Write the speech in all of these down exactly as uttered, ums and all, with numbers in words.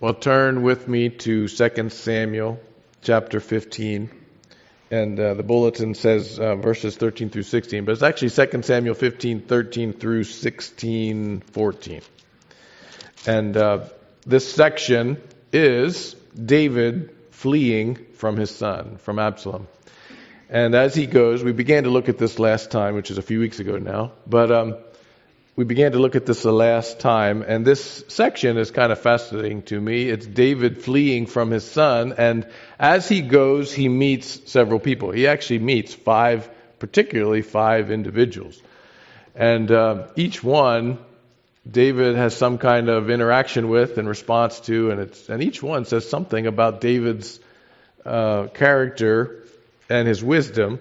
Well, turn with me to Second Samuel chapter fifteen. And uh, the bulletin says uh, verses thirteen through sixteen, but it's actually Second Samuel fifteen, thirteen through sixteen, fourteen. And uh, this section is David fleeing from his son, from Absalom. And as he goes, we began to look at this last time, which is a few weeks ago now, but um, we began to look at this the last time, and this section is kind of fascinating to me. It's David fleeing from his son, and as he goes, he meets several people. He actually meets five, particularly five individuals. And uh, each one, David has some kind of interaction with and response to, and it's and each one says something about David's uh, character and his wisdom.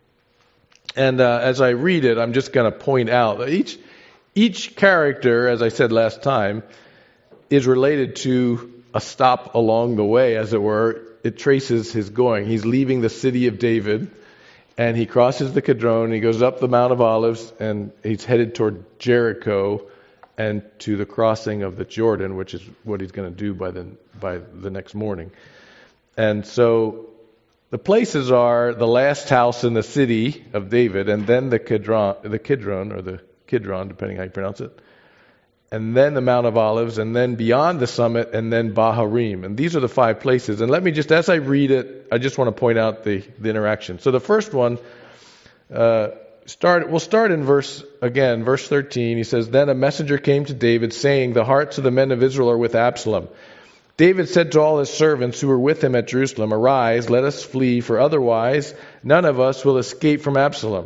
And uh, as I read it, I'm just going to point out that each Each character, as I said last time, is related to a stop along the way, as it were. It traces his going. He's leaving the city of David, and he crosses the Kidron, he goes up the Mount of Olives, and he's headed toward Jericho and to the crossing of the Jordan, which is what he's going to do by the, by the next morning. And so the places are the last house in the city of David, and then the Kidron, the Kidron, or the Kidron, depending how you pronounce it, and then the Mount of Olives, and then beyond the summit, and then Baharim. And these are the five places. And let me just, as I read it, I just want to point out the, the interaction. So the first one, uh, start. we'll start in verse, again, verse thirteen. He says, "Then a messenger came to David, saying, 'The hearts of the men of Israel are with Absalom.' David said to all his servants who were with him at Jerusalem, 'Arise, let us flee, for otherwise none of us will escape from Absalom.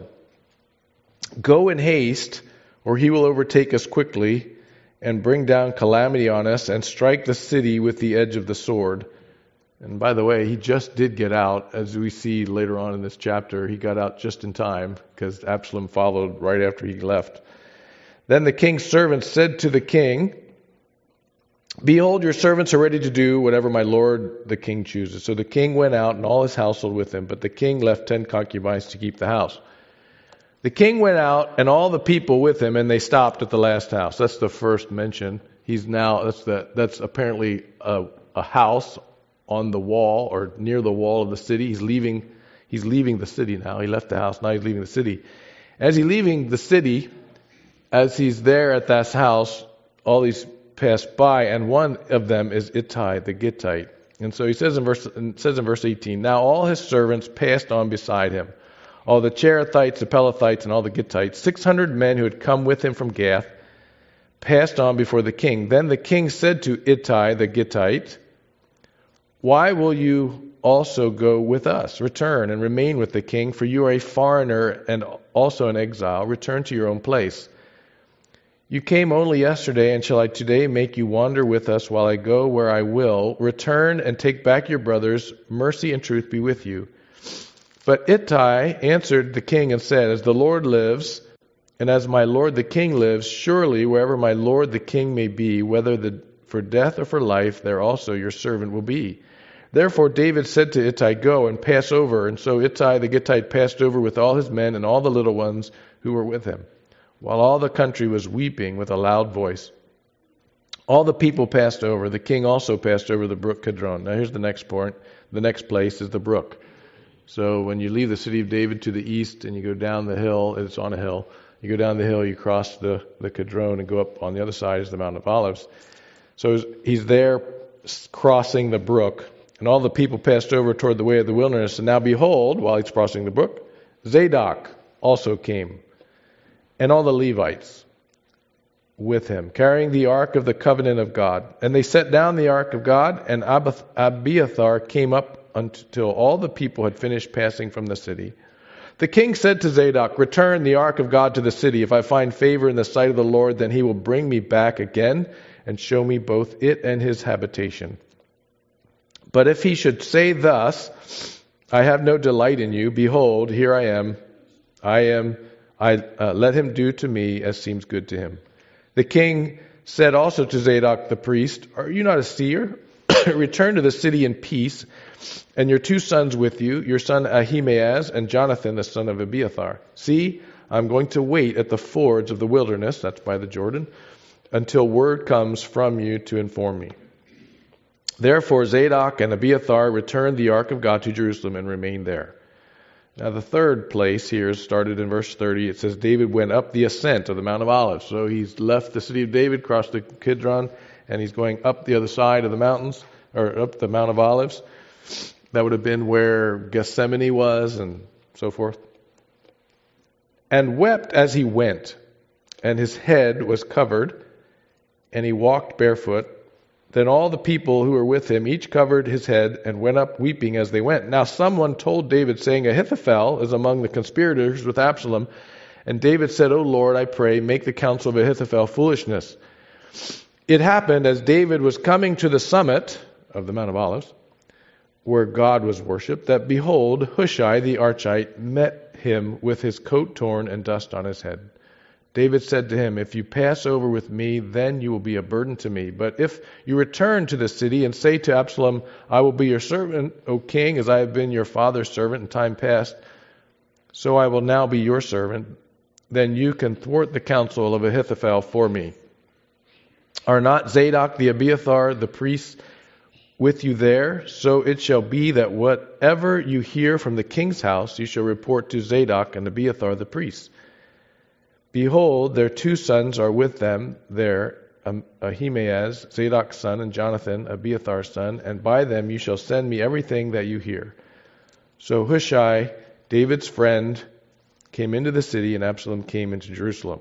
Go in haste, or he will overtake us quickly and bring down calamity on us and strike the city with the edge of the sword.'" And by the way, he just did get out, as we see later on in this chapter. He got out just in time because Absalom followed right after he left. "Then the king's servants said to the king, 'Behold, your servants are ready to do whatever my lord the king chooses.' So the king went out and all his household with him, but the king left ten concubines to keep the house. The king went out and all the people with him, and they stopped at the last house." That's the first mention. He's now, that's the, that's apparently a, a house on the wall or near the wall of the city. He's leaving, he's leaving the city now. He left the house, now he's leaving the city. As he's leaving the city, as he's there at that house, all these pass by, and one of them is Ittai the Gittite. And so he says in verse, it says in verse eighteen, "Now all his servants passed on beside him, all the Cherethites, the Pelethites, and all the Gittites, six hundred men who had come with him from Gath, passed on before the king. Then the king said to Ittai the Gittite, 'Why will you also go with us? Return and remain with the king, for you are a foreigner and also an exile. Return to your own place. You came only yesterday, and shall I today make you wander with us while I go where I will? Return and take back your brothers. Mercy and truth be with you.' But Ittai answered the king and said, 'As the Lord lives, and as my lord the king lives, surely wherever my lord the king may be, whether the, for death or for life, there also your servant will be.' Therefore David said to Ittai, 'Go and pass over.' And so Ittai the Gittite passed over with all his men and all the little ones who were with him, while all the country was weeping with a loud voice. All the people passed over. The king also passed over the brook Kidron." Now here's the next point. The next place is the brook. So when you leave the city of David to the east and you go down the hill, it's on a hill. You go down the hill, you cross the, the Kidron and go up on the other side is the Mount of Olives. So he's there crossing the brook, and all the people passed over toward the way of the wilderness. And now behold, while he's crossing the brook, Zadok also came, and all the Levites with him, carrying the ark of the covenant of God. And they set down the ark of God, and Abiathar came up until all the people had finished passing from the city. The king said to Zadok, "Return the ark of God to the city. If I find favor in the sight of the Lord, then he will bring me back again and show me both it and his habitation. But if he should say thus, 'I have no delight in you, behold, here I am, I am, I uh, let him do to me as seems good to him.' The king said also to Zadok the priest, 'Are you not a seer? Return to the city in peace, and your two sons with you, your son Ahimaaz and Jonathan the son of Abiathar. See, I'm going to wait at the fords of the wilderness,'" that's by the Jordan, "'until word comes from you to inform me.' Therefore Zadok and Abiathar returned the ark of God to Jerusalem and remained there. Now the third place here is started in verse thirty. It says David went up the ascent of the Mount of Olives. So he's left the city of David, crossed the Kidron, and he's going up the other side of the mountains, or up the Mount of Olives. That would have been where Gethsemane was and so forth. And wept as he went, and his head was covered, and he walked barefoot. Then all the people who were with him each covered his head and went up weeping as they went. Now someone told David, saying, Ahithophel is among the conspirators with Absalom. And David said, O Lord, I pray, make the counsel of Ahithophel foolishness. It happened as David was coming to the summit of the Mount of Olives, where God was worshipped, that behold, Hushai the Archite met him with his coat torn and dust on his head. David said to him, If you pass over with me, then you will be a burden to me. But if you return to the city and say to Absalom, I will be your servant, O king, as I have been your father's servant in time past, so I will now be your servant, then you can thwart the counsel of Ahithophel for me. Are not Zadok the Abiathar, the priests, with you there? So it shall be that whatever you hear from the king's house, you shall report to Zadok and Abiathar the priests. Behold, their two sons are with them there, Ahimaaz, Zadok's son, and Jonathan, Abiathar's son, and by them you shall send me everything that you hear. So Hushai, David's friend, came into the city, and Absalom came into Jerusalem.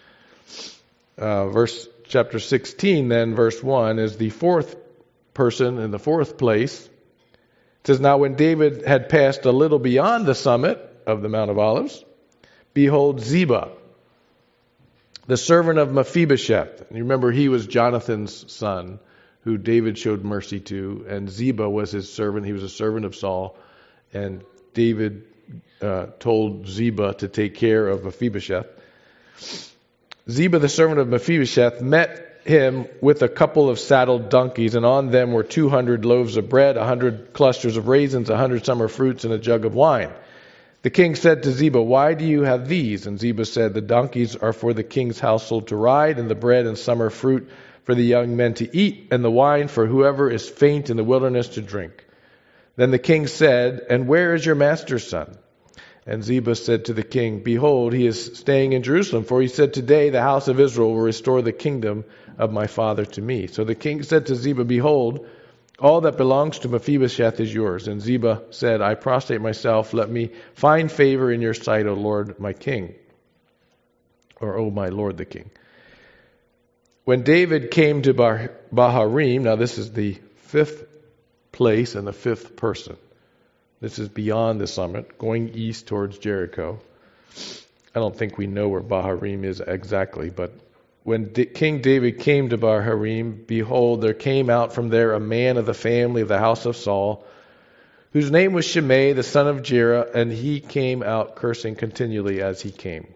Uh, verse chapter sixteen, then, verse one, is the fourth person in the fourth place. It says, Now when David had passed a little beyond the summit of the Mount of Olives, behold, Ziba, the servant of Mephibosheth. You remember he was Jonathan's son, who David showed mercy to, and Ziba was his servant. He was a servant of Saul, and David uh, told Ziba to take care of Mephibosheth. Ziba, the servant of Mephibosheth, met him with a couple of saddled donkeys, and on them were two hundred loaves of bread, a hundred clusters of raisins, a hundred summer fruits, and a jug of wine. The king said to Ziba, Why do you have these? And Ziba said, The donkeys are for the king's household to ride, and the bread and summer fruit for the young men to eat, and the wine for whoever is faint in the wilderness to drink. Then the king said, And where is your master's son? And Ziba said to the king, Behold, he is staying in Jerusalem, for he said, Today the house of Israel will restore the kingdom of my father to me. So the king said to Ziba, Behold, all that belongs to Mephibosheth is yours. And Ziba said, I prostrate myself, let me find favor in your sight, O Lord, my king. Or, O my Lord, the king. When David came to Bah- Baharim, now this is the fifth place and the fifth person. This is beyond the summit, going east towards Jericho. I don't think we know where Baharim is exactly, but when D- King David came to Baharim, behold, there came out from there a man of the family of the house of Saul, whose name was Shimei, the son of Jerah, and he came out cursing continually as he came.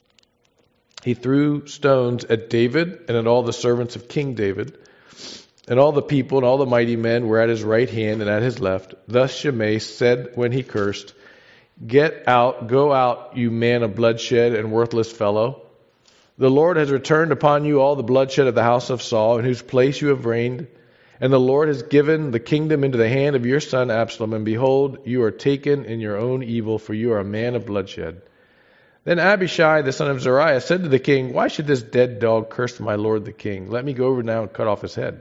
He threw stones at David and at all the servants of King David, and all the people and all the mighty men were at his right hand and at his left. Thus Shimei said when he cursed, Get out, go out, you man of bloodshed and worthless fellow. The Lord has returned upon you all the bloodshed of the house of Saul, in whose place you have reigned. And the Lord has given the kingdom into the hand of your son Absalom. And behold, you are taken in your own evil, for you are a man of bloodshed. Then Abishai, the son of Zeruiah, said to the king, Why should this dead dog curse my lord the king? Let me go over now and cut off his head.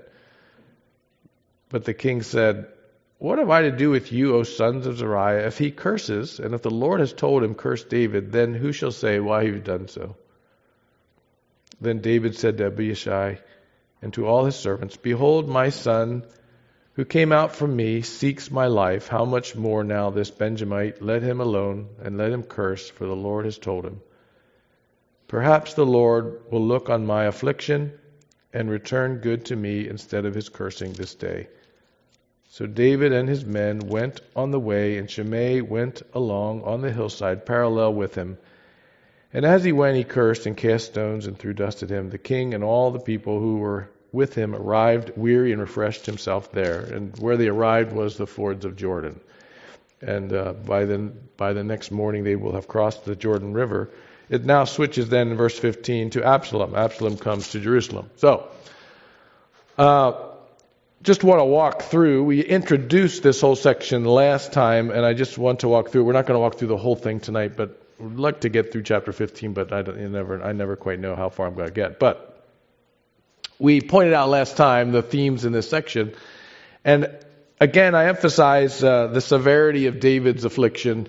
But the king said, What have I to do with you, O sons of Zeruiah? If he curses, and if the Lord has told him, Curse David, then who shall say why you've done so? Then David said to Abishai and to all his servants, Behold, my son, who came out from me, seeks my life. How much more now this Benjamite? Let him alone, and let him curse, for the Lord has told him. Perhaps the Lord will look on my affliction and return good to me instead of his cursing this day. So David and his men went on the way, and Shimei went along on the hillside parallel with him. And as he went, he cursed and cast stones and threw dust at him. The king and all the people who were with him arrived weary and refreshed himself there. And where they arrived was the fords of Jordan. And uh, by the by the next morning they will have crossed the Jordan River. It now switches then in verse fifteen to Absalom. Absalom comes to Jerusalem. So, uh, just want to walk through. We introduced this whole section last time, and I just want to walk through. We're not going to walk through the whole thing tonight, but we'd like to get through chapter fifteen, but I, don't, you never, I never quite know how far I'm going to get. But we pointed out last time the themes in this section. And again, I emphasize uh, the severity of David's affliction.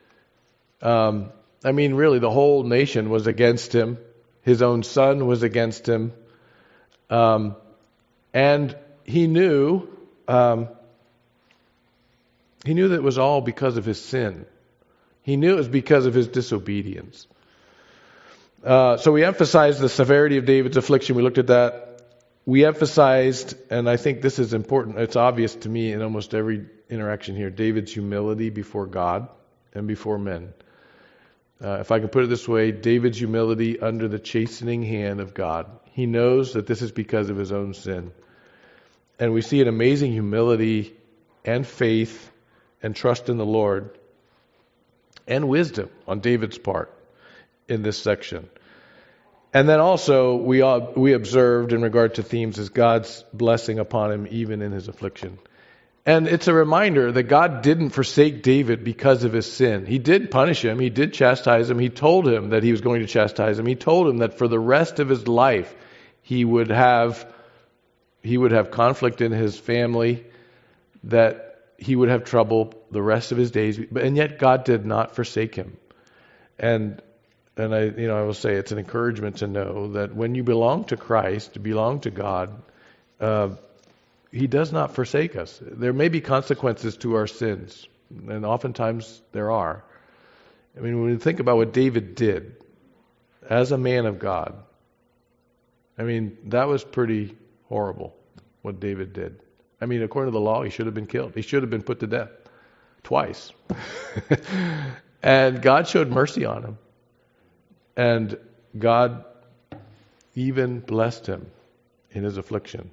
Um, I mean, really, the whole nation was against him. His own son was against him. Um, and he knew, um, he knew that it was all because of his sin. He knew it was because of his disobedience. Uh, so we emphasized the severity of David's affliction. We looked at that. We emphasized, and I think this is important, it's obvious to me in almost every interaction here, David's humility before God and before men. Uh, if I can put it this way, David's humility under the chastening hand of God. He knows that this is because of his own sin. And we see an amazing humility and faith and trust in the Lord and wisdom on David's part in this section. And then also we all, we observed in regard to themes is God's blessing upon him even in his affliction. And it's a reminder that God didn't forsake David because of his sin. He did punish him. He did chastise him. He told him that he was going to chastise him. He told him that for the rest of his life he would have he would have conflict in his family, that he would have trouble the rest of his days. And yet God did not forsake him. And and I you know I will say it's an encouragement to know that when you belong to Christ, belong to God, uh, He does not forsake us. There may be consequences to our sins, and oftentimes there are. I mean, when we think about what David did as a man of God, I mean, that was pretty horrible, what David did. I mean, according to the law, he should have been killed. He should have been put to death twice. And God showed mercy on him. And God even blessed him in his affliction.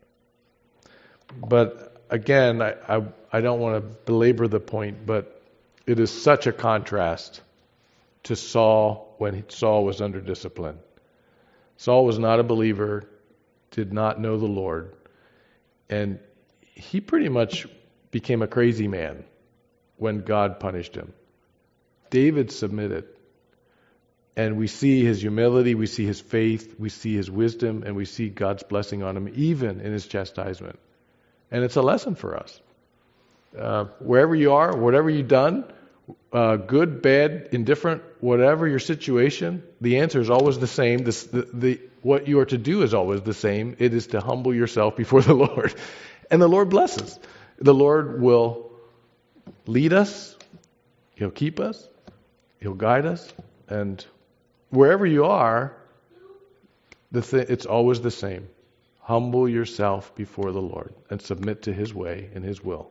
But again, I, I, I don't want to belabor the point, but it is such a contrast to Saul when Saul was under discipline. Saul was not a believer, did not know the Lord, and he pretty much became a crazy man when God punished him. David submitted, and we see his humility, we see his faith, we see his wisdom, and we see God's blessing on him even in his chastisement. And it's a lesson for us. Uh, wherever you are, whatever you've done, uh, good, bad, indifferent, whatever your situation, the answer is always the same. This, the, the, what you are to do is always the same. It is to humble yourself before the Lord. And the Lord blesses. The Lord will lead us. He'll keep us. He'll guide us. And wherever you are, the th- it's always the same. Humble yourself before the Lord and submit to His way and His will.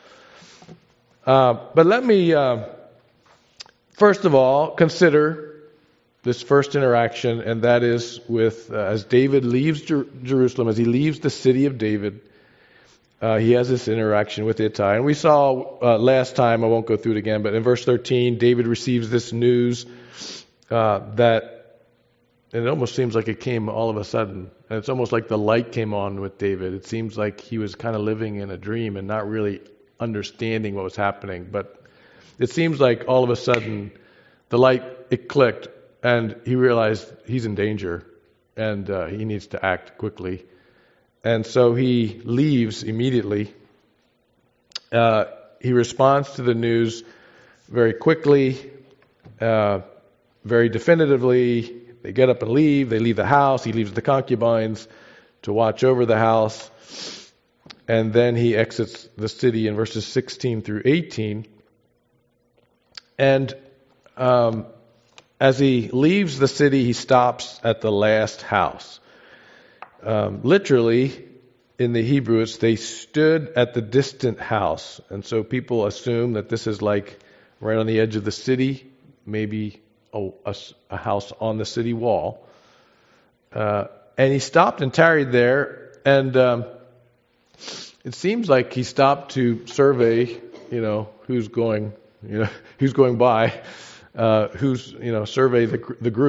Uh, but let me, uh, first of all, consider this first interaction, and that is with, uh, as David leaves Jer- Jerusalem, as he leaves the city of David, uh, he has this interaction with Ittai. And we saw uh, last time, I won't go through it again, but in verse thirteen, David receives this news uh, that, and it almost seems like it came all of a sudden. And it's almost like the light came on with David. It seems like he was kind of living in a dream and not really understanding what was happening. But it seems like all of a sudden the light, it clicked, and he realized he's in danger and uh, he needs to act quickly. And so he leaves immediately. Uh, he responds to the news very quickly, uh, very definitively. They get up and leave. They leave the house. He leaves the concubines to watch over the house. And then he exits the city in verses sixteen through eighteen. And um, as he leaves the city, he stops at the last house. Um, literally, in the Hebrew, it's they stood at the distant house. And so people assume that this is like right on the edge of the city, maybe a, a, a house on the city wall. Uh, and he stopped and tarried there, and um, it seems like he stopped to survey, you know, who's going, you know, who's going by, uh, who's, you know, survey the the group.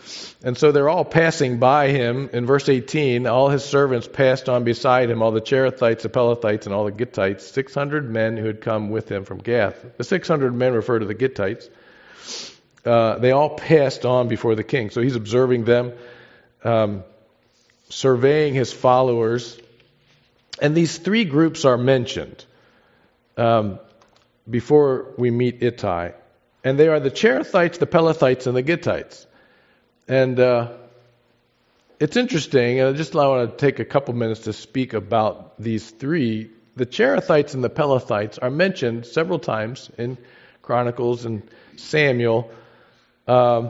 And so they're all passing by him. In verse eighteen, all his servants passed on beside him, all the Cherethites, the Pelethites, and all the Gittites, six hundred men who had come with him from Gath. The six hundred men refer to the Gittites. Uh, they all passed on before the king. So he's observing them, um, surveying his followers. And these three groups are mentioned um, before we meet Ittai. And they are the Cherethites, the Pelethites, and the Gittites. And uh, it's interesting, and I just want to take a couple minutes to speak about these three. The Cherethites and the Pelethites are mentioned several times in Chronicles and Samuel. Um,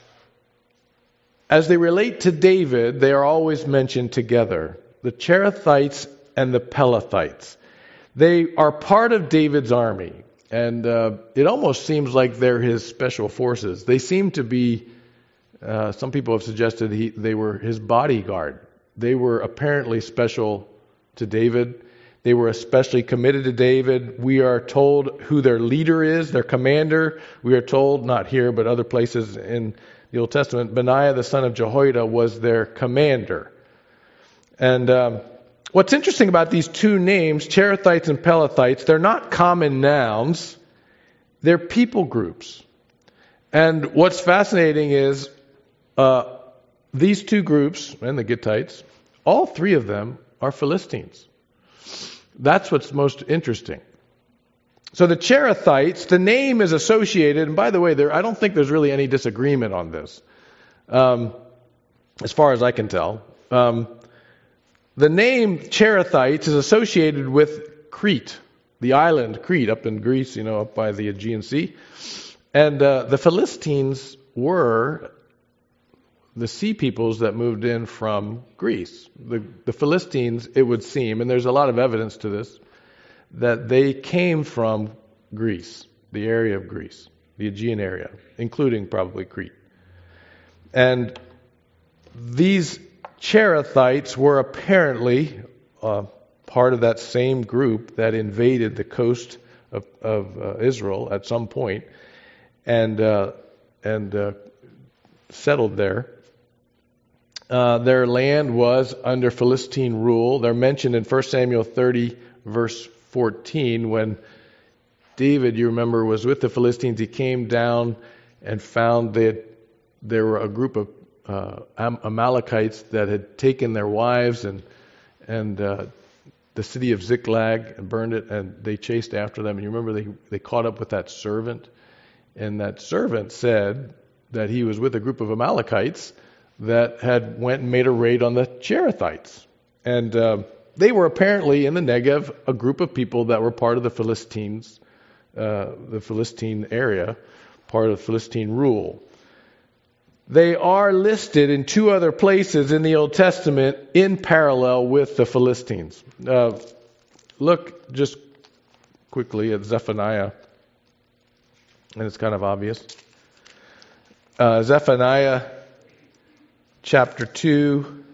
as they relate to David, they are always mentioned together. The Cherethites and the Pelethites. They are part of David's army. And uh, it almost seems like they're his special forces. They seem to be, uh, some people have suggested he, they were his bodyguard. They were apparently special to David. They were especially committed to David. We are told who their leader is, their commander. We are told, not here, but other places in the Old Testament, Benaiah the son of Jehoiada was their commander. And um, what's interesting about these two names, Cherethites and Pelethites, they're not common nouns. They're people groups. And what's fascinating is uh, these two groups, and the Gittites, all three of them are Philistines. That's what's most interesting. So the Cherethites, the name is associated, and by the way, there I don't think there's really any disagreement on this, um, as far as I can tell. Um, the name Cherethites is associated with Crete, the island Crete up in Greece, you know, up by the Aegean Sea. And uh, the Philistines were the sea peoples that moved in from Greece. The, the Philistines, it would seem, and there's a lot of evidence to this, that they came from Greece, the area of Greece, the Aegean area, including probably Crete. And these Cherethites were apparently uh, part of that same group that invaded the coast of, of uh, Israel at some point and, uh, and uh, settled there. Uh, their land was under Philistine rule. They're mentioned in First Samuel thirty, verse fourteen, when David, you remember, was with the Philistines. He came down and found that there were a group of uh, Am- Amalekites that had taken their wives and and uh, the city of Ziklag and burned it, and they chased after them. And you remember they, they caught up with that servant, and that servant said that he was with a group of Amalekites that had went and made a raid on the Cherethites. And uh, they were apparently in the Negev, a group of people that were part of the Philistines, uh, the Philistine area, part of Philistine rule. They are listed in two other places in the Old Testament in parallel with the Philistines. Uh, look just quickly at Zephaniah, and it's kind of obvious. Uh, Zephaniah chapter two.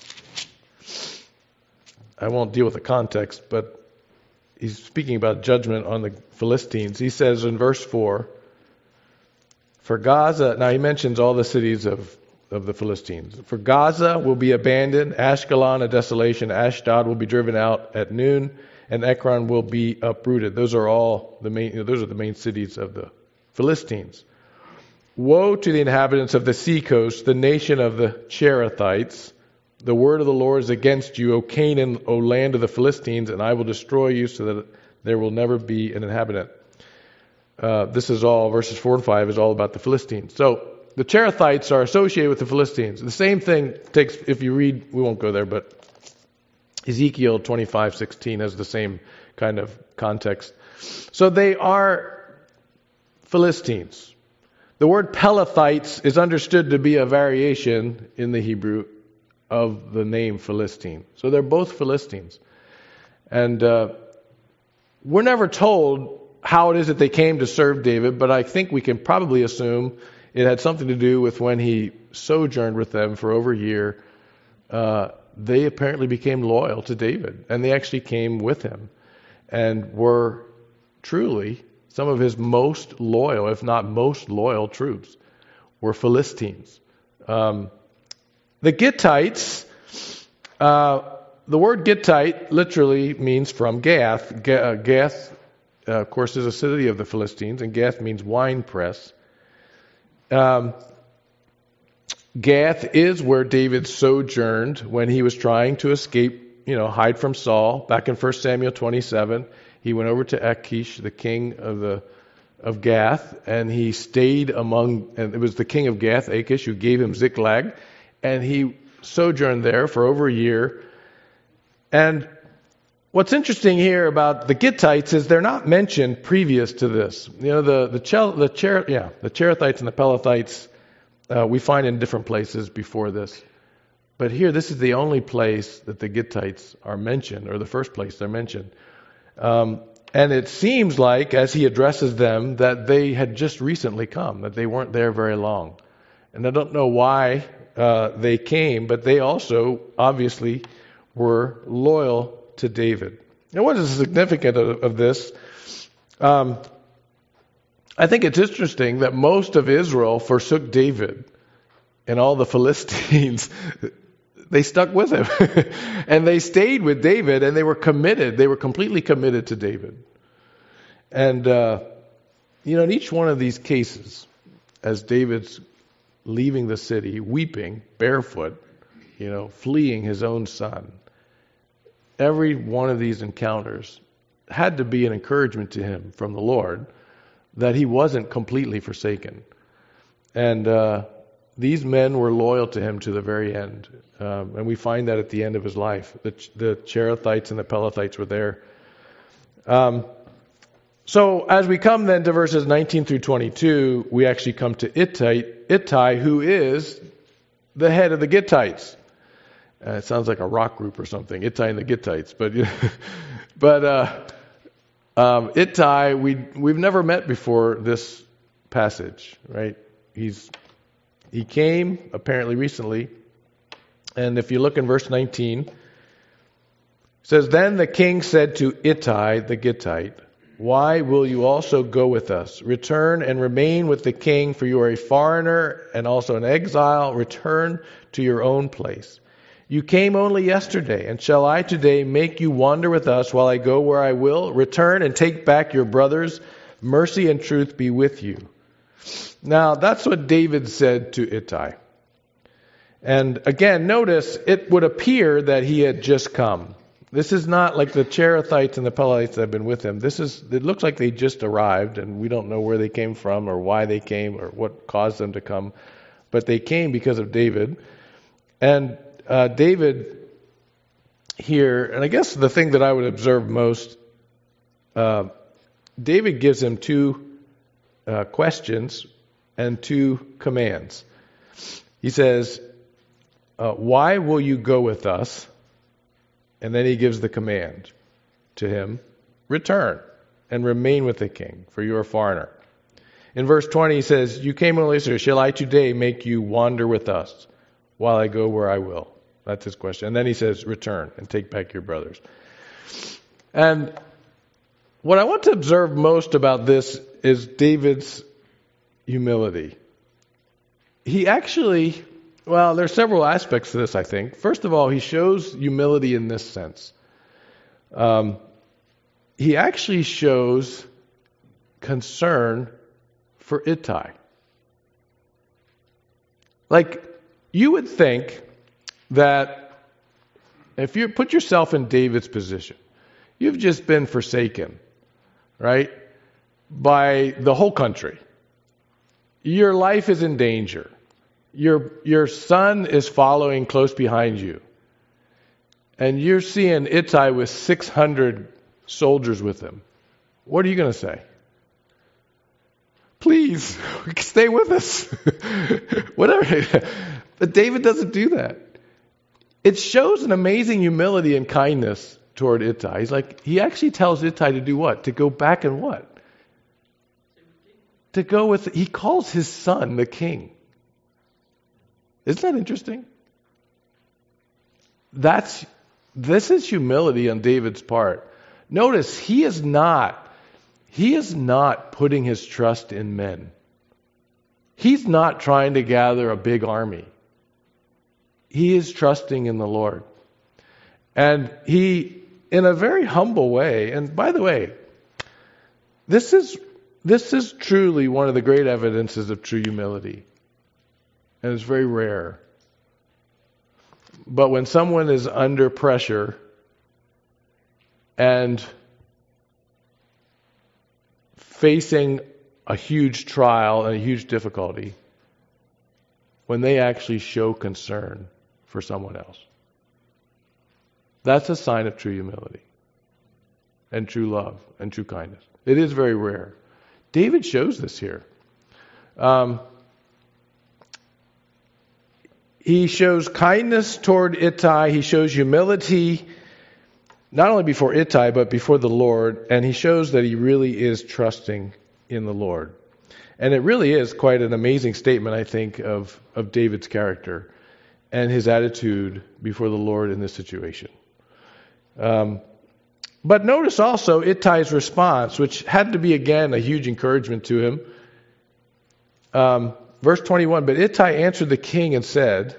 I won't deal with the context, but he's speaking about judgment on the Philistines. He says in verse four, for Gaza, now he mentions all the cities of, of the Philistines. For Gaza will be abandoned, Ashkelon a desolation, Ashdod will be driven out at noon, and Ekron will be uprooted. Those are all the main, you know, those are the main cities of the Philistines. Woe to the inhabitants of the seacoast, the nation of the Cherethites. The word of the Lord is against you, O Canaan, O land of the Philistines, and I will destroy you so that there will never be an inhabitant. Uh, this is all, verses four and five is all about the Philistines. So the Cherethites are associated with the Philistines. The same thing takes, if you read, we won't go there, but Ezekiel twenty-five sixteen has the same kind of context. So they are Philistines. The word Pelethites is understood to be a variation in the Hebrew of the name Philistine. So they're both Philistines. And uh, we're never told how it is that they came to serve David, but I think we can probably assume it had something to do with when he sojourned with them for over a year. Uh, they apparently became loyal to David, and they actually came with him and were truly some of his most loyal, if not most loyal troops, were Philistines. Um, the Gittites, uh, the word Gittite literally means from Gath. Ga- uh, Gath, uh, of course, is a city of the Philistines, and Gath means wine press. Um, Gath is where David sojourned when he was trying to escape, you know, hide from Saul. Back in First Samuel twenty-seven, he went over to Achish, the king of the of Gath, and he stayed among, and it was the king of Gath, Achish, who gave him Ziklag, and he sojourned there for over a year. And what's interesting here about the Gittites is they're not mentioned previous to this. You know, the the Chel, the Cher, yeah, the Cherethites and the Pelethites uh, we find in different places before this. But here, this is the only place that the Gittites are mentioned, or the first place they're mentioned. Um, and it seems like, as he addresses them, that they had just recently come, that they weren't there very long. And I don't know why uh, they came, but they also obviously were loyal to David. And what is significant of, of this? Um, I think it's interesting that most of Israel forsook David, and all the Philistines, they stuck with him. And they stayed with David, and they were committed. They were completely committed to David. And, uh, you know, in each one of these cases, as David's leaving the city, weeping, barefoot, you know, fleeing his own son, every one of these encounters had to be an encouragement to him from the Lord that he wasn't completely forsaken. And uh, these men were loyal to him to the very end. Um, and we find that at the end of his life. The, the Cherethites and the Pelethites were there. Um, so as we come then to verses nineteen through twenty-two, we actually come to Ittai, Ittai who is the head of the Gittites. Uh, it sounds like a rock group or something, Ittai and the Gittites. But, you know, but uh, um, Ittai, we, we've never met before this passage, right? He's He came apparently recently. And if you look in verse nineteen, it says, Then the king said to Ittai the Gittite, Why will you also go with us? Return and remain with the king, for you are a foreigner and also an exile. Return to your own place. You came only yesterday, and shall I today make you wander with us while I go where I will? Return and take back your brothers. Mercy and truth be with you. Now, that's what David said to Ittai. And again, notice, it would appear that he had just come. This is not like the Cherethites and the Pelethites that have been with him. This is, it looks like they just arrived, and we don't know where they came from or why they came or what caused them to come. But they came because of David. And uh, David here, and I guess the thing that I would observe most, uh, David gives him two uh, questions and two commands. He says, uh, why will you go with us? And then he gives the command to him, return and remain with the king, for you are a foreigner. In verse twenty he says, you came only yesterday, shall I today make you wander with us while I go where I will? That's his question. And then he says, return and take back your brothers. And what I want to observe most about this is David's humility. He actually, well, there's several aspects to this, I think. First of all, he shows humility in this sense. Um, he actually shows concern for Ittai. Like, you would think that if you put yourself in David's position, you've just been forsaken, right, by the whole country. Your life is in danger. Your your son is following close behind you. And you're seeing Ittai with six hundred soldiers with him. What are you going to say? Please, stay with us. Whatever. But David doesn't do that. It shows an amazing humility and kindness toward Ittai. He's like, he actually tells Ittai to do what? To go back and what? To go with, he calls his son the king. Isn't that interesting? That's, this is humility on David's part. Notice, he is not, he is not putting his trust in men. He's not trying to gather a big army. he is trusting in the Lord. And he, in a very humble way, and by the way, this is this is truly one of the great evidences of true humility. And it's very rare. But when someone is under pressure and facing a huge trial and a huge difficulty, when they actually show concern for someone else, that's a sign of true humility and true love and true kindness. It is very rare. David shows this here. Um, he shows kindness toward Ittai. He shows humility not only before Ittai, but before the Lord. And he shows that he really is trusting in the Lord. And it really is quite an amazing statement, I think, of, of David's character and his attitude before the Lord in this situation. Um, but notice also Ittai's response, which had to be, again, a huge encouragement to him. Um, verse twenty-one, but Ittai answered the king and said,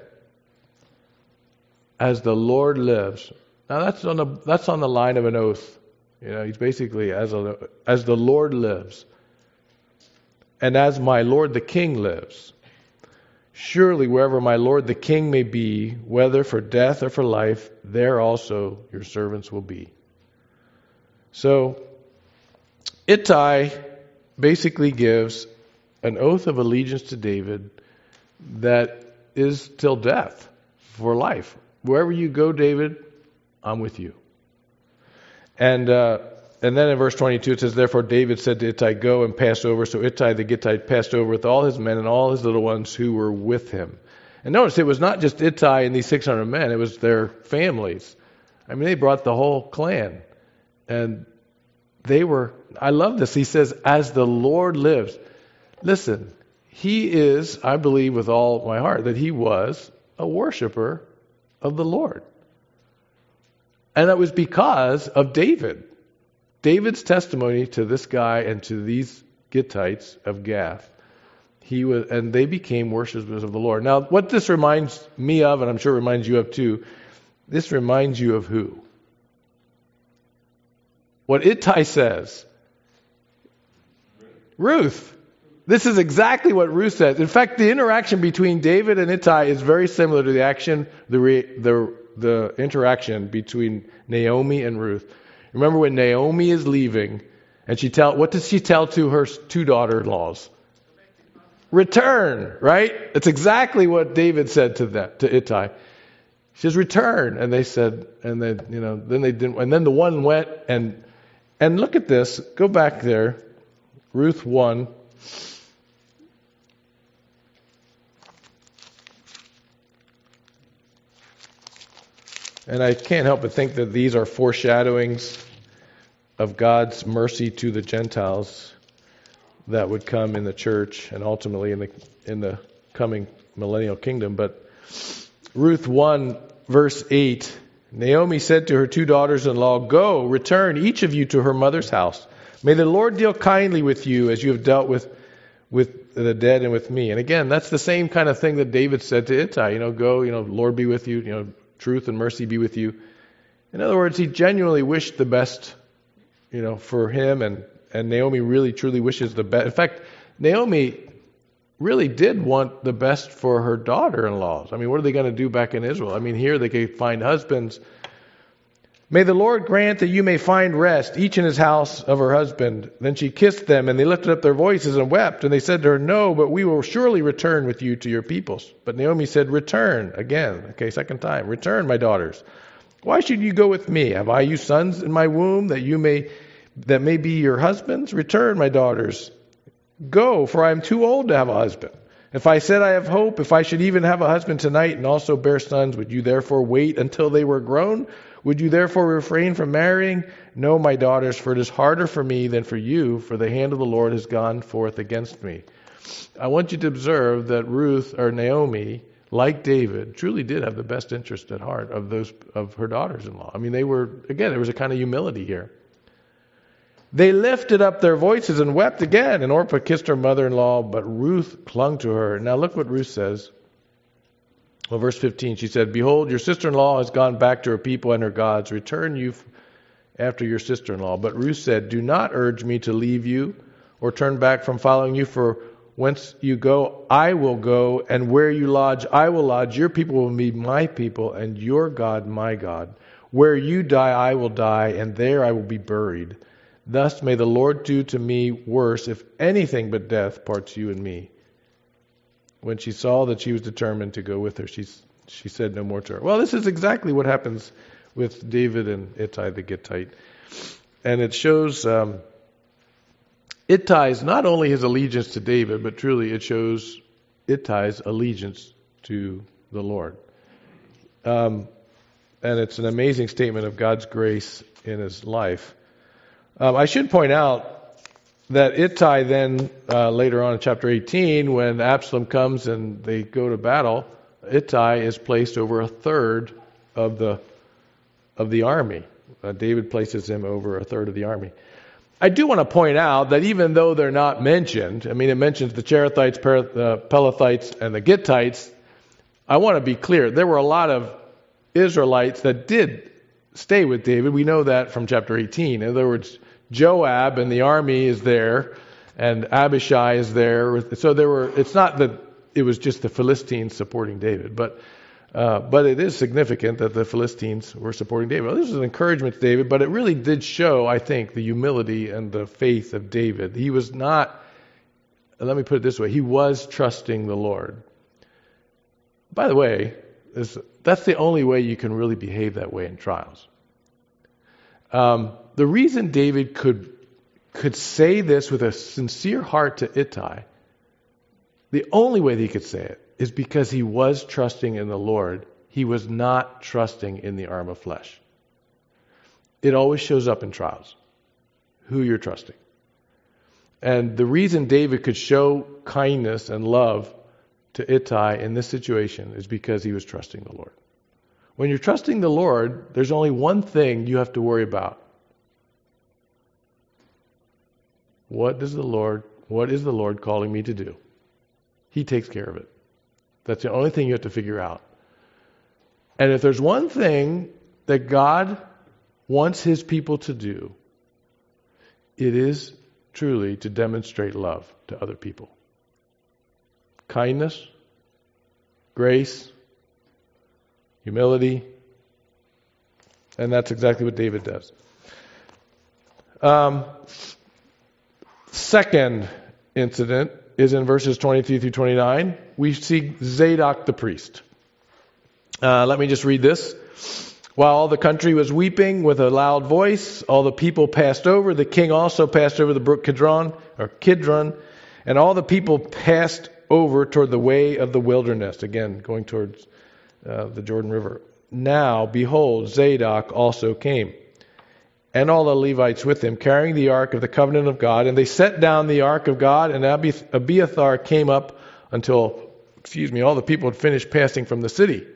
as the Lord lives. Now that's on the, that's on the line of an oath. You know, he's basically, as, a, as the Lord lives, and as my Lord the king lives, surely wherever my Lord the king may be, whether for death or for life, there also your servants will be. So, Ittai basically gives an oath of allegiance to David that is till death, for life. Wherever you go, David, I'm with you. And uh, and then in verse twenty-two it says, therefore David said to Ittai, go and pass over. So Ittai the Gittite passed over with all his men and all his little ones who were with him. And notice, it was not just Ittai and these six hundred men, it was their families. I mean, they brought the whole clan. And they were, I love this, he says, as the Lord lives. Listen, he is, I believe with all my heart, that he was a worshiper of the Lord. And it was because of David. David's testimony to this guy and to these Gittites of Gath. He was, and they became worshipers of the Lord. Now, what this reminds me of, and I'm sure it reminds you of too, this reminds you of who? What Ittai says. Ruth. This is exactly what Ruth says. In fact, the interaction between David and Ittai is very similar to the action, the re, the the interaction between Naomi and Ruth. Remember when Naomi is leaving, and she tell what does she tell to her two daughter-in-laws? Return, right? It's exactly what David said to that to Ittai. She says, return, and they said, and then you know, then they didn't, and then the one went and and look at this. Go back there, Ruth one. And I can't help but think that these are foreshadowings of God's mercy to the Gentiles that would come in the church and ultimately in the in the coming millennial kingdom. But Ruth one, verse eight, Naomi said to her two daughters-in-law, go, return, each of you to her mother's house. May the Lord deal kindly with you as you have dealt with, with the dead and with me. And again, that's the same kind of thing that David said to Ittai. You know, go, you know, Lord be with you, you know, truth and mercy be with you. In other words, he genuinely wished the best, you know, for him, and, and Naomi really truly wishes the best. In fact, Naomi really did want the best for her daughter-in-laws. I mean, what are they going to do back in Israel? I mean, here they could find husbands. May the Lord grant that you may find rest, each in his house of her husband. Then she kissed them, and they lifted up their voices and wept. And they said to her, no, but we will surely return with you to your peoples. But Naomi said, return again. Okay, second time. Return, my daughters. Why should you go with me? Have I you sons in my womb that you may that may be your husbands? Return, my daughters. Go, for I am too old to have a husband. If I said I have hope, if I should even have a husband tonight and also bear sons, would you therefore wait until they were grown? Would you therefore refrain from marrying? No, my daughters, for it is harder for me than for you, for the hand of the Lord has gone forth against me. I want you to observe that Ruth, or Naomi, like David, truly did have the best interest at heart of those of her daughters-in-law. I mean, they were, again, there was a kind of humility here. They lifted up their voices and wept again, and Orpah kissed her mother-in-law, but Ruth clung to her. Now look what Ruth says. Well, verse fifteen, she said, "Behold, your sister-in-law has gone back to her people and her gods. Return you after your sister-in-law." But Ruth said, "Do not urge me to leave you or turn back from following you, for whence you go, I will go, and where you lodge, I will lodge. Your people will be my people, and your God my God. Where you die, I will die, and there I will be buried. Thus may the Lord do to me worse, if anything but death parts you and me." When she saw that she was determined to go with her, she, she said no more to her. Well, this is exactly what happens with David and Ittai the Gittite. And it shows um, Ittai's not only his allegiance to David, but truly it shows Ittai's allegiance to the Lord. Um, and it's an amazing statement of God's grace in his life. Um, I should point out that Ittai then, uh, later on in chapter eighteen, when Absalom comes and they go to battle, Ittai is placed over a third of the of the army. Uh, David places him over a third of the army. I do want to point out that even though they're not mentioned, I mean, it mentions the Cherethites, uh, Pelethites, and the Gittites, I want to be clear. There were a lot of Israelites that did stay with David. We know that from chapter eighteen. In other words, Joab and the army is there, and Abishai is there. So there were. It's not that it was just the Philistines supporting David, but uh, but it is significant that the Philistines were supporting David. Well, this is an encouragement to David, but it really did show, I think, the humility and the faith of David. He was not. Let me put it this way: he was trusting the Lord. By the way, this, that's the only way you can really behave that way in trials. Um, the reason David could could say this with a sincere heart to Ittai, the only way that he could say it is because he was trusting in the Lord. He was not trusting in the arm of flesh. It always shows up in trials, who you're trusting. And the reason David could show kindness and love to Ittai in this situation is because he was trusting the Lord. When you're trusting the Lord, there's only one thing you have to worry about. What does the Lord, what is the Lord calling me to do? He takes care of it. That's the only thing you have to figure out. And if there's one thing that God wants his people to do, it is truly to demonstrate love to other people. Kindness, grace, humility, and that's exactly what David does. Um, second incident is in verses twenty-three through twenty-nine. We see Zadok the priest. Uh, let me just read this. While all the country was weeping with a loud voice, all the people passed over. The king also passed over the brook Kidron, or Kidron, and all the people passed over toward the way of the wilderness. Again, going towards uh, the Jordan River. Now, behold, Zadok also came, and all the Levites with him, carrying the ark of the covenant of God. And they set down the ark of God, and Abiathar came up until, excuse me, all the people had finished passing from the city.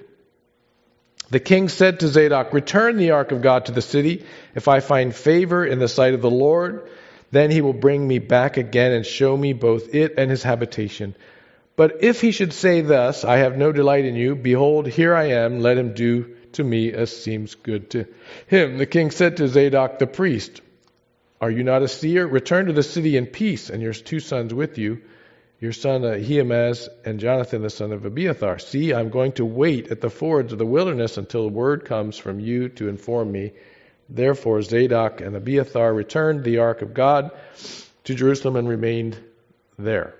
The king said to Zadok, "Return the ark of God to the city. If I find favor in the sight of the Lord, then he will bring me back again and show me both it and his habitation. But if he should say thus, I have no delight in you, behold, here I am, let him do to me as seems good to him." The king said to Zadok the priest, "Are you not a seer? Return to the city in peace, and your two sons with you, your son Ahimaaz and Jonathan the son of Abiathar. See, I'm going to wait at the fords of the wilderness until word comes from you to inform me." Therefore Zadok and Abiathar returned the ark of God to Jerusalem and remained there.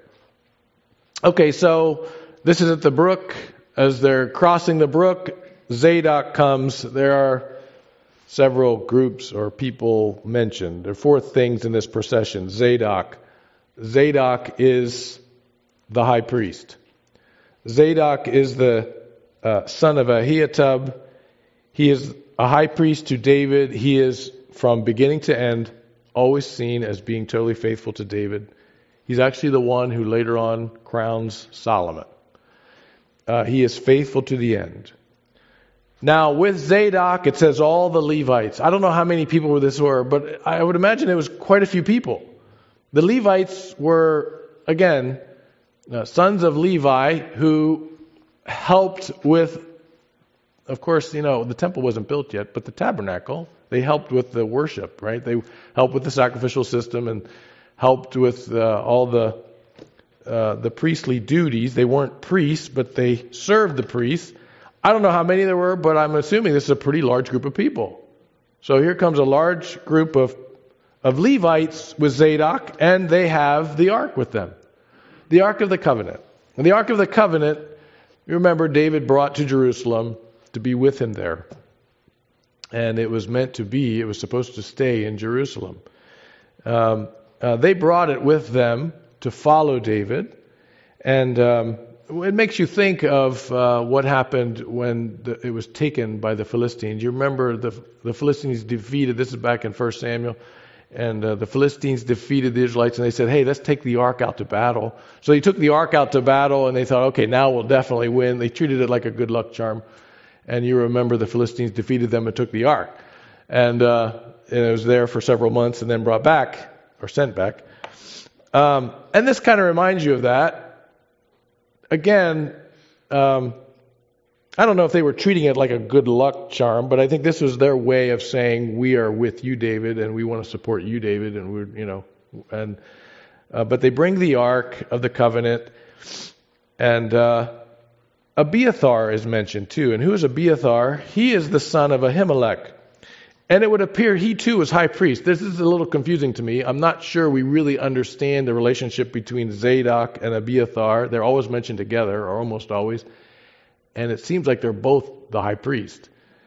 Okay, so this is at the brook. As they're crossing the brook, Zadok comes. There are several groups or people mentioned. There are four things in this procession. Zadok. Zadok is the high priest. Zadok is the uh, son of Ahitub. He is a high priest to David. He is, from beginning to end, always seen as being totally faithful to David. He's actually the one who later on crowns Solomon. Uh, he is faithful to the end. Now, with Zadok, it says all the Levites. I don't know how many people this were, but I would imagine it was quite a few people. The Levites were, again, uh, sons of Levi who helped with, of course, you know, the temple wasn't built yet, but the tabernacle, they helped with the worship, right? They helped with the sacrificial system and helped with uh, all the uh, the priestly duties. They weren't priests, but they served the priests. I don't know how many there were, but I'm assuming this is a pretty large group of people. So here comes a large group of of Levites with Zadok, and they have the ark with them. The Ark of the Covenant. And the Ark of the Covenant, you remember David brought to Jerusalem to be with him there. And it was meant to be, it was supposed to stay in Jerusalem. Um, uh, they brought it with them to follow David. And um, it makes you think of uh, what happened when the, it was taken by the Philistines. You remember the, the Philistines defeated, this is back in First Samuel, and uh, the Philistines defeated the Israelites, and they said, hey, let's take the ark out to battle. So they took the ark out to battle, and they thought, okay, now we'll definitely win. They treated it like a good luck charm. And you remember the Philistines defeated them and took the ark. And, uh, and it was there for several months and then brought back, or sent back. Um, and this kind of reminds you of that. Again, um, I don't know if they were treating it like a good luck charm, but I think this was their way of saying, we are with you, David, and we want to support you, David, and we're, you know, and, uh, but they bring the Ark of the Covenant, and, uh, Abiathar is mentioned too. And who is Abiathar? He is the son of Ahimelech. And it would appear he too was high priest. This is a little confusing to me. I'm not sure we really understand the relationship between Zadok and Abiathar. They're always mentioned together, or almost always. And it seems like they're both the high priest,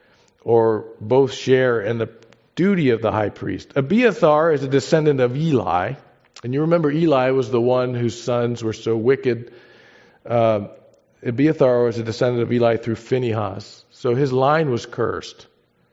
or both share in the duty of the high priest. Abiathar is a descendant of Eli. And you remember Eli was the one whose sons were so wicked. Uh, Abiathar was a descendant of Eli through Phinehas. So his line was cursed.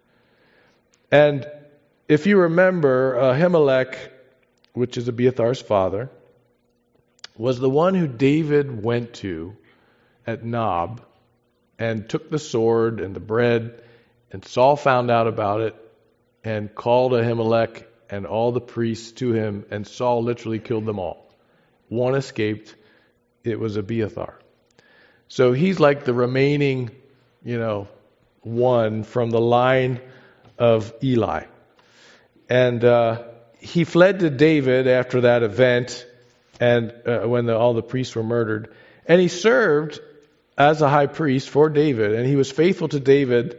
And if you remember, Ahimelech, which is Abiathar's father, was the one who David went to at Nob and took the sword and the bread, and Saul found out about it and called Ahimelech and all the priests to him, and Saul literally killed them all. One escaped. It was Abiathar. So he's like the remaining, you know, one from the line of Eli. And uh, he fled to David after that event, and uh, when the, all the priests were murdered. And he served as a high priest for David, and he was faithful to David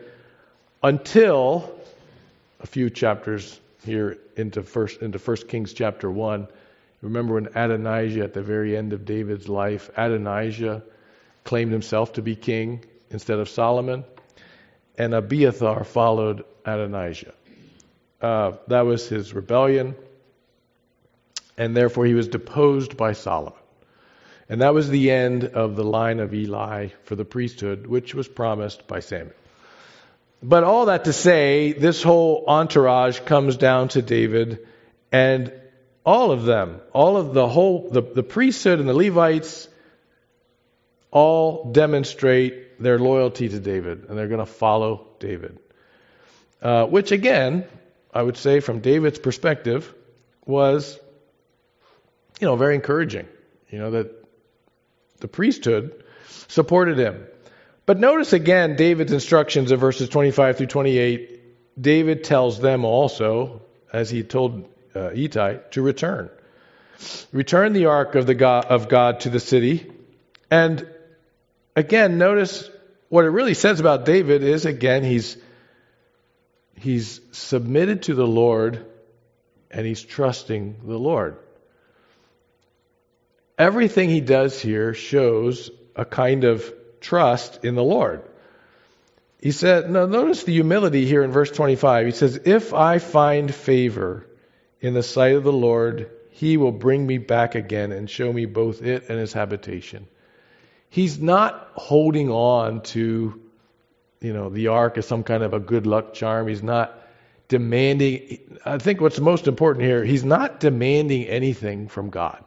until a few chapters here into first into First Kings chapter one. Remember when Adonijah, at the very end of David's life, Adonijah claimed himself to be king instead of Solomon, and Abiathar followed Adonijah. Uh, that was his rebellion, and therefore he was deposed by Solomon. And that was the end of the line of Eli for the priesthood, which was promised by Samuel. But all that to say, this whole entourage comes down to David, and all of them, all of the whole, the, the priesthood and the Levites, all demonstrate their loyalty to David, and they're going to follow David. Uh, which again, I would say from David's perspective, was, you know, very encouraging. You know, that the priesthood supported him. But notice again David's instructions in verses twenty-five through twenty-eight. David tells them also, as he told uh, Ittai, to return. Return the ark of the God, of God to the city. And again, notice what it really says about David is, again, he's he's submitted to the Lord and he's trusting the Lord. Everything he does here shows a kind of trust in the Lord. He said, now notice the humility here in verse twenty-five. He says, if I find favor in the sight of the Lord, he will bring me back again and show me both it and his habitation. He's not holding on to, you know, the ark as some kind of a good luck charm. He's not demanding. I think what's most important here, he's not demanding anything from God.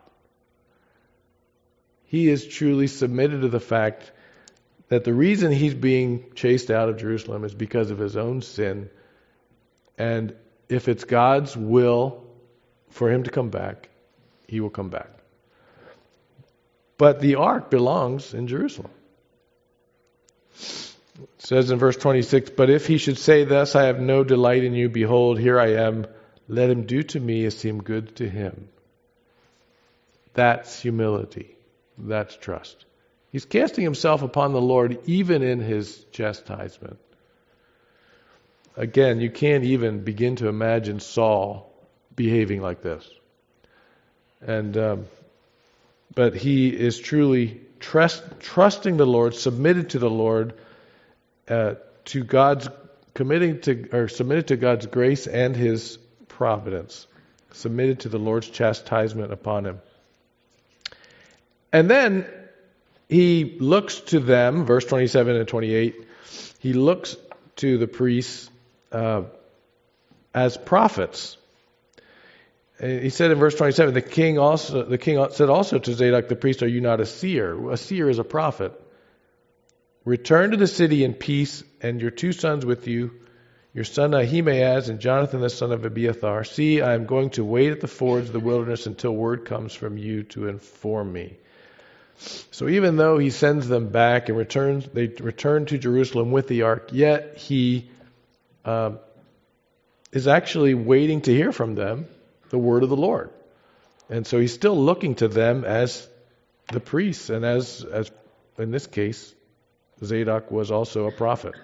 He is truly submitted to the fact that the reason he's being chased out of Jerusalem is because of his own sin. And if it's God's will for him to come back, he will come back. But the ark belongs in Jerusalem. It says in verse twenty-six, "But if he should say thus, I have no delight in you, behold, here I am. Let him do to me as seemed good to him." That's humility. That's trust. He's casting himself upon the Lord even in his chastisement. Again, you can't even begin to imagine Saul behaving like this. And um, but he is truly trust, trusting the Lord, submitted to the Lord, uh, to God's committing to or submitted to God's grace and His providence, submitted to the Lord's chastisement upon him. And then he looks to them, verse twenty-seven and twenty-eight. He looks to the priests uh, as prophets. And he said in verse twenty-seven, the king also the king said also to Zadok the priest, "Are you not a seer?" A seer is a prophet. "Return to the city in peace, and your two sons with you, your son Ahimaaz and Jonathan the son of Abiathar. See, I am going to wait at the fords of the wilderness until word comes from you to inform me." So even though he sends them back and returns, they return to Jerusalem with the ark, yet he uh, is actually waiting to hear from them the word of the Lord. And so he's still looking to them as the priests, and as, as in this case, Zadok was also a prophet.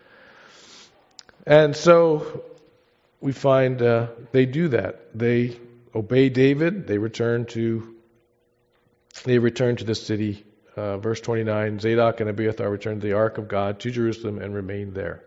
And so we find uh, they do that. They obey David. They return to they return to the city. Uh, verse twenty-nine, Zadok and Abiathar returned the ark of God to Jerusalem and remained there.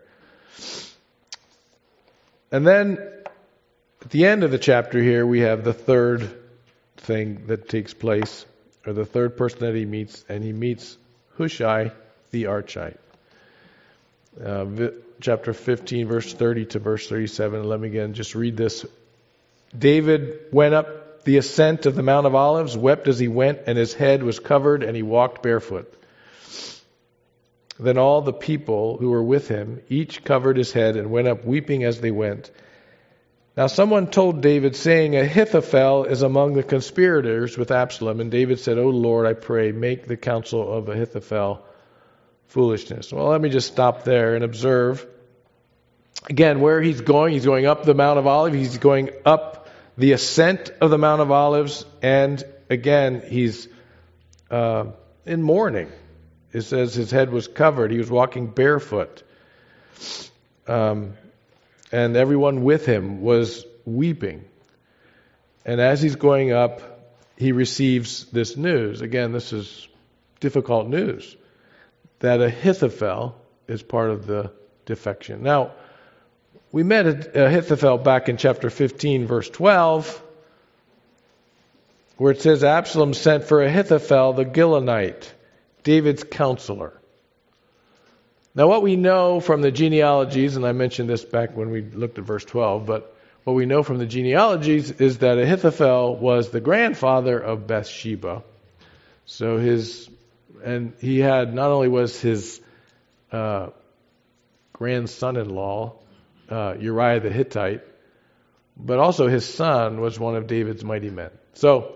And then at the end of the chapter here, we have the third thing that takes place, or the third person that he meets, and he meets Hushai the Archite. Uh, vi- chapter fifteen, verse thirty to verse thirty-seven. Let me again just read this. David went up the ascent of the Mount of Olives, wept as he went, and his head was covered, and he walked barefoot. Then all the people who were with him, each covered his head and went up weeping as they went. Now someone told David, saying, Ahithophel is among the conspirators with Absalom. And David said, O Lord, I pray, make the counsel of Ahithophel foolishness. Well, let me just stop there and observe. Again, where he's going, he's going up the Mount of Olives. He's going up the ascent of the Mount of Olives. And again, he's uh, in mourning. It says his head was covered. He was walking barefoot. Um, and everyone with him was weeping. And as he's going up, he receives this news. Again, this is difficult news, that Ahithophel is part of the defection. Now, we met Ahithophel back in chapter fifteen, verse twelve, where it says, Absalom sent for Ahithophel the Gilonite, David's counselor. Now, what we know from the genealogies, and I mentioned this back when we looked at verse twelve, but what we know from the genealogies is that Ahithophel was the grandfather of Bathsheba. So his, and he had, not only was his uh, grandson-in-law, uh, Uriah the Hittite, but also his son was one of David's mighty men. So,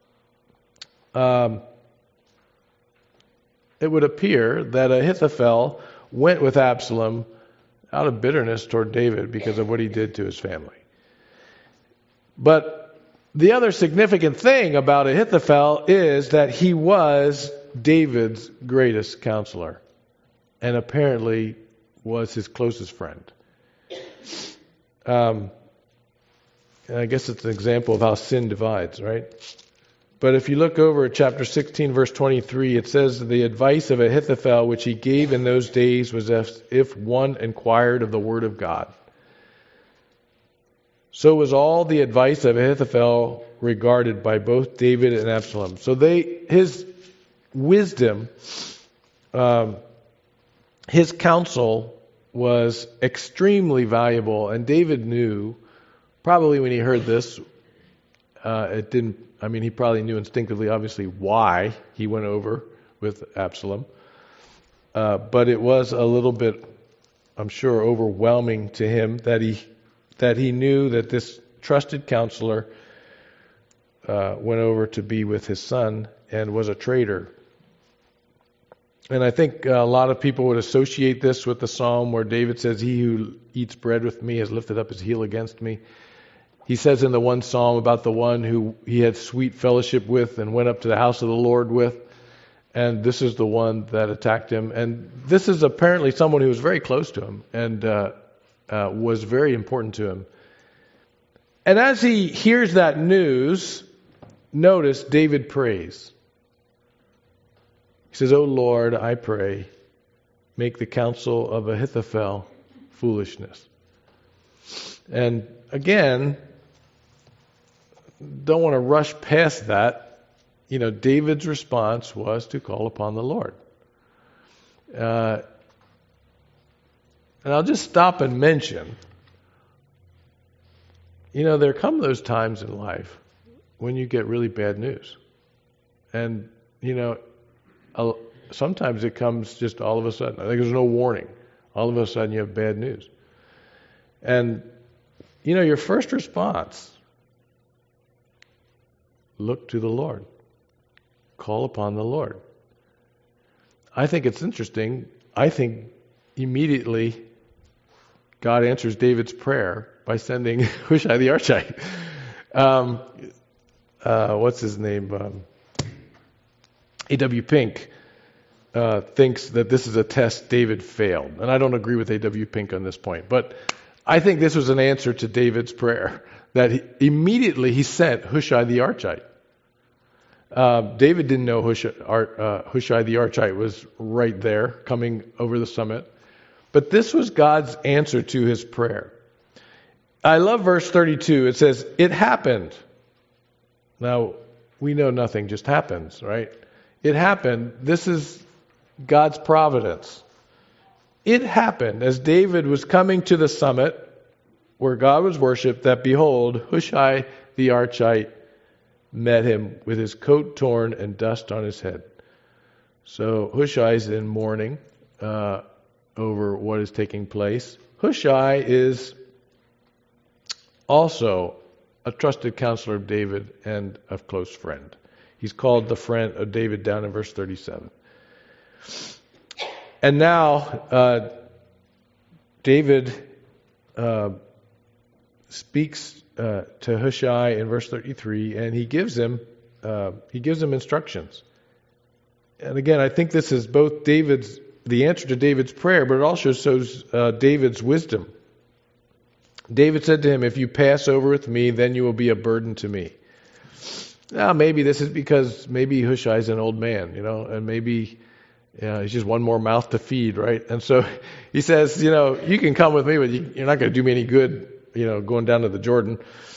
um, it would appear that Ahithophel went with Absalom out of bitterness toward David because of what he did to his family. But the other significant thing about Ahithophel is that he was David's greatest counselor, and apparently was his closest friend. Um, and I guess it's an example of how sin divides, right? But if you look over at chapter sixteen, verse twenty-three, it says, the advice of Ahithophel, which he gave in those days, was as if one inquired of the word of God. So was all the advice of Ahithophel regarded by both David and Absalom. So they, his wisdom, um, his counsel was extremely valuable. And David knew, probably when he heard this, uh, it didn't, I mean, he probably knew instinctively, obviously, why he went over with Absalom. Uh, but it was a little bit, I'm sure, overwhelming to him that he that he knew that this trusted counselor uh, went over to be with his son and was a traitor. And I think a lot of people would associate this with the psalm where David says, "He who eats bread with me has lifted up his heel against me." He says in the one psalm about the one who he had sweet fellowship with and went up to the house of the Lord with. And this is the one that attacked him. And this is apparently someone who was very close to him and uh, uh, was very important to him. And as he hears that news, notice David prays. He says, "O Lord, I pray, make the counsel of Ahithophel foolishness." And again, don't want to rush past that. You know, David's response was to call upon the Lord. Uh, and I'll just stop and mention, you know, there come those times in life when you get really bad news. And, you know, uh, sometimes it comes just all of a sudden. I think there's no warning. All of a sudden you have bad news. And, you know, your first response, look to the Lord. Call upon the Lord. I think it's interesting. I think immediately God answers David's prayer by sending Hushai the Archite. Um, uh, what's his name? Um, A W Pink uh, thinks that this is a test David failed. And I don't agree with A W Pink on this point. But I think this was an answer to David's prayer. That he, immediately he sent Hushai the Archite. Uh, David didn't know Hushai, uh, Hushai the Archite was right there, coming over the summit. But this was God's answer to his prayer. I love verse thirty-two. It says, "It happened." Now, we know nothing just happens, right? It happened. This is God's providence. It happened as David was coming to the summit where God was worshipped, that behold, Hushai the Archite met him with his coat torn and dust on his head. So Hushai's in mourning uh, over what is taking place. Hushai is also a trusted counselor of David and a close friend. He's called the friend of David down in verse thirty-seven. And now uh, David uh, speaks Uh, to Hushai in verse thirty-three, and he gives him uh, he gives him instructions. And again, I think this is both David's the answer to David's prayer, but it also shows uh, David's wisdom. David said to him, "If you pass over with me, then you will be a burden to me." Now, maybe this is because maybe Hushai's an old man, you know, and maybe uh, he's just one more mouth to feed, right? And so he says, you know, you can come with me, but you, you're not going to do me any good, you know, going down to the Jordan.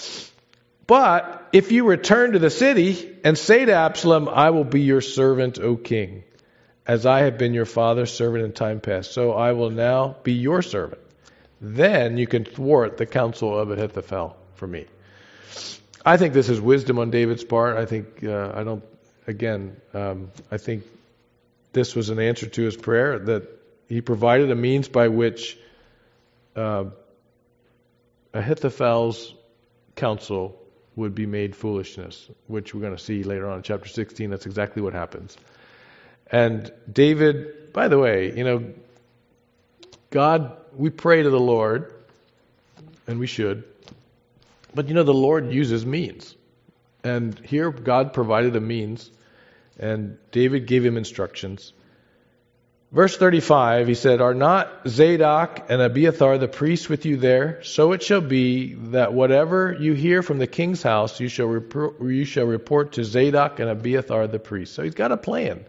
But if you return to the city and say to Absalom, "I will be your servant, O king, as I have been your father's servant in time past, so I will now be your servant. Then you can thwart the counsel of Ahithophel for me." I think this is wisdom on David's part. I think, uh, I don't, again, um, I think this was an answer to his prayer, that he provided a means by which uh, Ahithophel's counsel would be made foolishness, which we're going to see later on in chapter sixteen. That's exactly what happens. And David, by the way, you know, God, we pray to the Lord, and we should, but you know, the Lord uses means. And here God provided a means, and David gave him instructions. Verse thirty-five, he said, "Are not Zadok and Abiathar the priests with you there? So it shall be that whatever you hear from the king's house, you shall report, you shall report to Zadok and Abiathar the priests." So he's got a plan.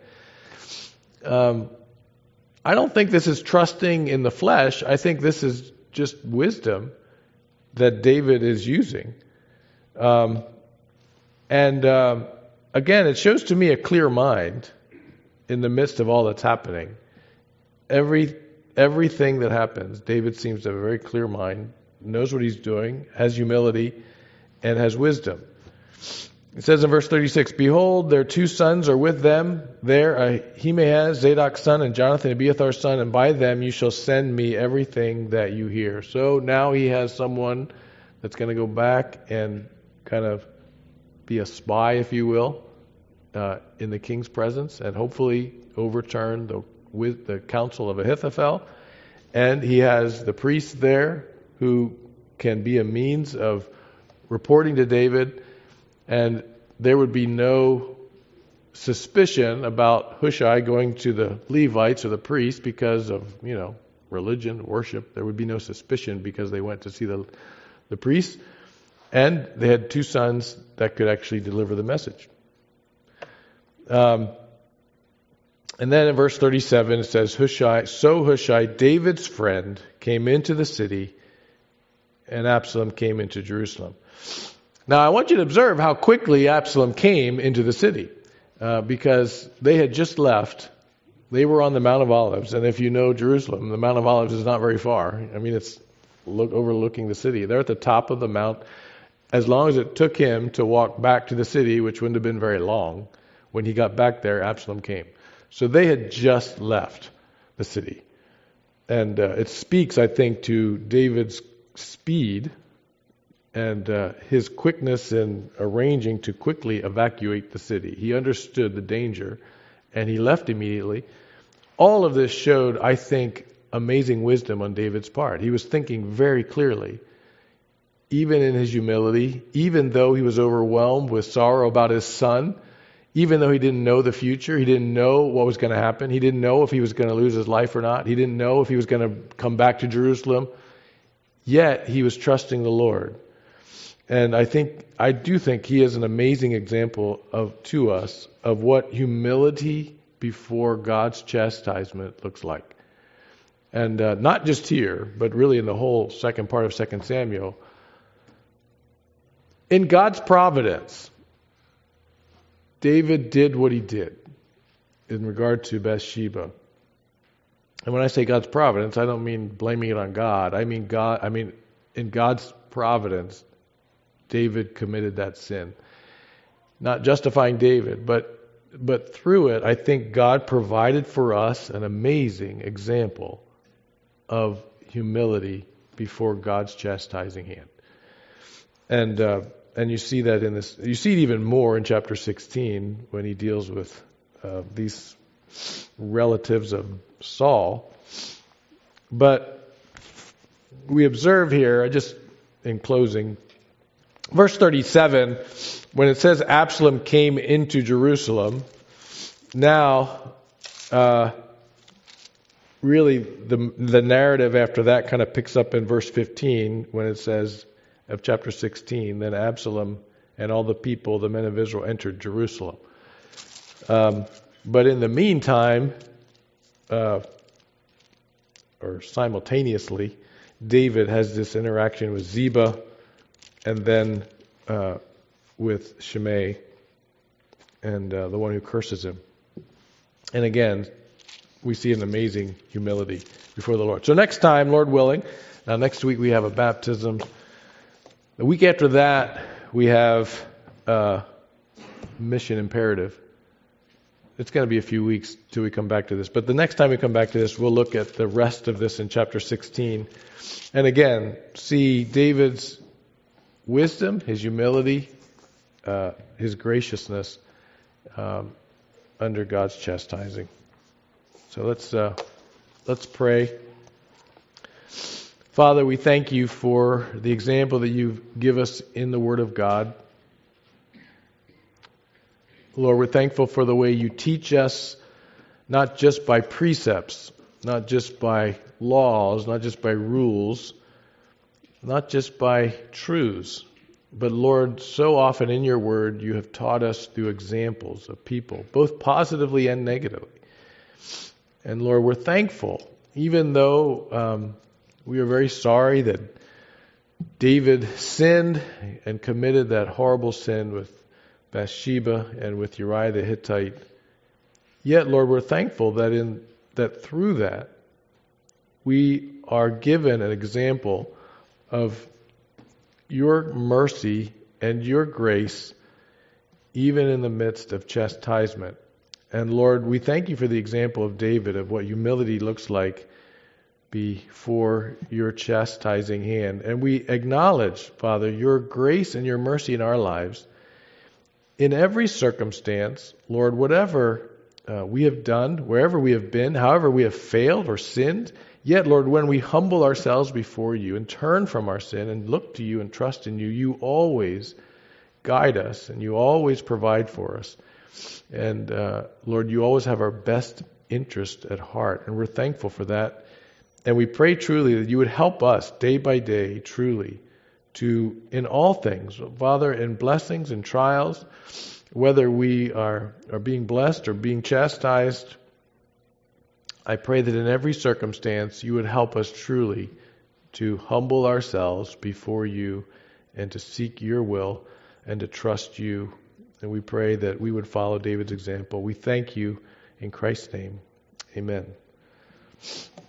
Um, I don't think this is trusting in the flesh. I think this is just wisdom that David is using. Um, and um, again, it shows to me a clear mind in the midst of all that's happening. Every everything that happens, David seems to have a very clear mind, knows what he's doing, has humility, and has wisdom. It says in verse thirty-six, "Behold, their two sons are with them there, Ahimaaz, Zadok's son, and Jonathan, Abiathar's son, and by them you shall send me everything that you hear." So now he has someone that's going to go back and kind of be a spy, if you will, uh, in the king's presence, and hopefully overturn the with the counsel of Ahithophel, and he has the priest there who can be a means of reporting to David, and there would be no suspicion about Hushai going to the Levites or the priests because of, you know, religion, worship. There would be no suspicion because they went to see the the priests, and they had two sons that could actually deliver the message. Um, and then in verse thirty-seven it says, Hushai, so Hushai, David's friend, came into the city, and Absalom came into Jerusalem. Now I want you to observe how quickly Absalom came into the city, uh, because they had just left. They were on the Mount of Olives, and if you know Jerusalem, the Mount of Olives is not very far. I mean, it's look, overlooking the city. They're at the top of the mount. As long as it took him to walk back to the city, which wouldn't have been very long, when he got back there, Absalom came. So they had just left the city. And uh, it speaks, I think, to David's speed and uh, his quickness in arranging to quickly evacuate the city. He understood the danger, and he left immediately. All of this showed, I think, amazing wisdom on David's part. He was thinking very clearly, even in his humility, even though he was overwhelmed with sorrow about his son, even though he didn't know the future, he didn't know what was going to happen, he didn't know if he was going to lose his life or not, he didn't know if he was going to come back to Jerusalem, yet he was trusting the Lord. And I think, I do think he is an amazing example of to us of what humility before God's chastisement looks like. And uh, not just here, but really in the whole second part of Second Samuel. In God's providence, David did what he did in regard to Bathsheba. And when I say God's providence, I don't mean blaming it on God. I mean God. I mean in God's providence, David committed that sin. Not justifying David, but but through it, I think God provided for us an amazing example of humility before God's chastising hand. And uh, and you see that in this. You see it even more in chapter sixteen when he deals with uh, these relatives of Saul. But we observe here, I just in closing, verse thirty-seven, when it says Absalom came into Jerusalem, now uh, really the the narrative after that kind of picks up in verse fifteen when it says of chapter sixteen, then Absalom and all the people, the men of Israel, entered Jerusalem. Um, but in the meantime, uh, or simultaneously, David has this interaction with Ziba, and then uh, with Shimei, and uh, the one who curses him. And again, we see an amazing humility before the Lord. So next time, Lord willing, now next week we have a baptism. The week after that, we have a mission imperative. It's going to be a few weeks till we come back to this. But the next time we come back to this, we'll look at the rest of this in chapter sixteen. And again, see David's wisdom, his humility, uh, his graciousness um, under God's chastising. So let's uh, let's pray. Father, we thank you for the example that you give us in the Word of God. Lord, we're thankful for the way you teach us, not just by precepts, not just by laws, not just by rules, not just by truths, but Lord, so often in your Word you have taught us through examples of people, both positively and negatively. And Lord, we're thankful, even though um, we are very sorry that David sinned and committed that horrible sin with Bathsheba and with Uriah the Hittite. Yet, Lord, we're thankful that in that through that we are given an example of your mercy and your grace, even in the midst of chastisement. And Lord, we thank you for the example of David of what humility looks like before your chastising hand. And we acknowledge, Father, your grace and your mercy in our lives. In every circumstance, Lord, whatever uh, we have done, wherever we have been, however we have failed or sinned. Yet, Lord, when we humble ourselves before you and turn from our sin and look to you and trust in you, you always guide us and you always provide for us. And uh, Lord, you always have our best interest at heart, and we're thankful for that. And we pray truly that you would help us day by day, truly, to, in all things, Father, in blessings and trials, whether we are, are being blessed or being chastised, I pray that in every circumstance you would help us truly to humble ourselves before you and to seek your will and to trust you. And we pray that we would follow David's example. We thank you in Christ's name. Amen.